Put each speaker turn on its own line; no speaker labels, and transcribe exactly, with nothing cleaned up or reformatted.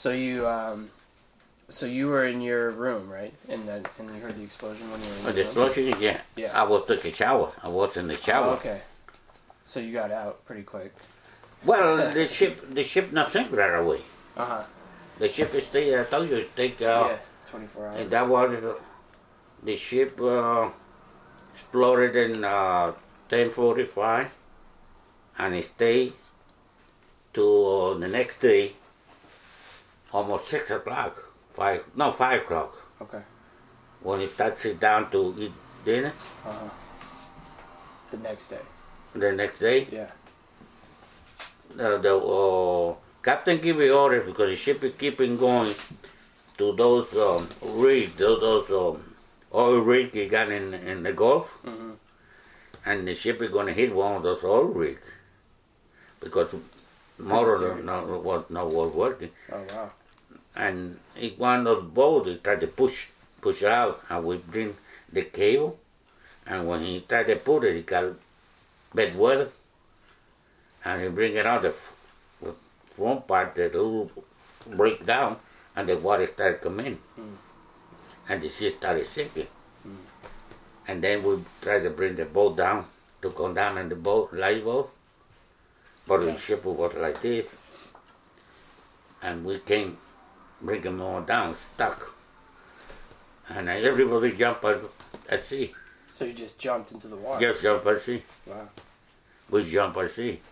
So you, um, so you were in your room, right? And then, and you heard the explosion when you were in
Oh,
your
the
room?
explosion, yeah.
Yeah.
I was taking a shower. I was in the shower.
Oh, okay. So you got out pretty quick.
Well, the ship, the ship not sink right away.
Uh huh.
The ship is stay. I told you, it take. Uh,
Yeah. Twenty-four hours.
And that was uh, the ship uh, exploded in uh, ten forty-five, and it stayed to uh, the next day, almost six o'clock. Five, no, five o'clock.
Okay.
When it started sit down to eat dinner.
Uh huh. The next day.
The next day,
Yeah.
uh, the uh, captain gave me order because the ship is keeping going to those um, rigs, those, those um, oil rigs he got in in the Gulf,
Mm-hmm.
and the ship is going to hit one of those oil rigs because motor
serious.
no, was not was working,
Oh wow.
and it, one of those boats he tried to push push it out, and we bring the cable, and when he tried to put it, he got bad weather, and he bring it out the f- the front part, the little break down, and the water started coming in,
Mm.
and the ship started sinking.
Mm.
And then we tried to bring the boat down to come down in the boat, lifeboat, but
Yeah.
the ship was like this, and we came bring them all down, stuck, and everybody jumped at, at sea.
So you just jumped into the water.
Just jump at sea.
Wow.
We jump at sea.